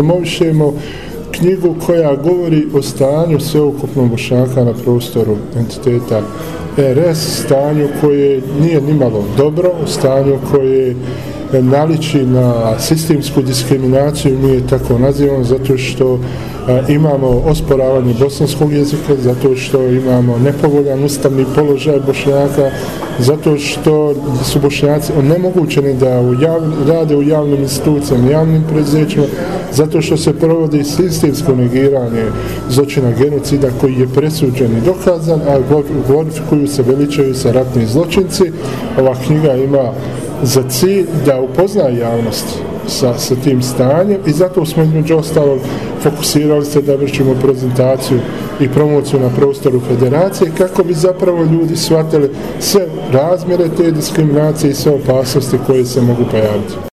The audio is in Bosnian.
promovišemo knjigu koja govori o stanju sveukupnog Bošnjaka na prostoru entiteta RS, stanju koje nije nimalo dobro, stanju koje naliči na sistemsku diskriminaciju, mi je tako nazivamo, zato što imamo osporavanje bosanskog jezika, zato što imamo nepovoljan ustavni položaj Bošnjaka, zato što su Bošnjaci onemogućeni da rade u javnim institucijama, javnim preduzećima, zato što se provodi sistemsko negiranje zločina genocida koji je presuđen i dokazan, a glorifikuju se, veličaju se ratni zločinci. Ova knjiga ima za cilj da upozna javnost sa tim stanjem i zato smo između ostalog fokusirali se da vršimo prezentaciju i promociju na prostoru federacije kako bi zapravo ljudi shvatili sve razmjere te diskriminacije i sve opasnosti koje se mogu pojaviti.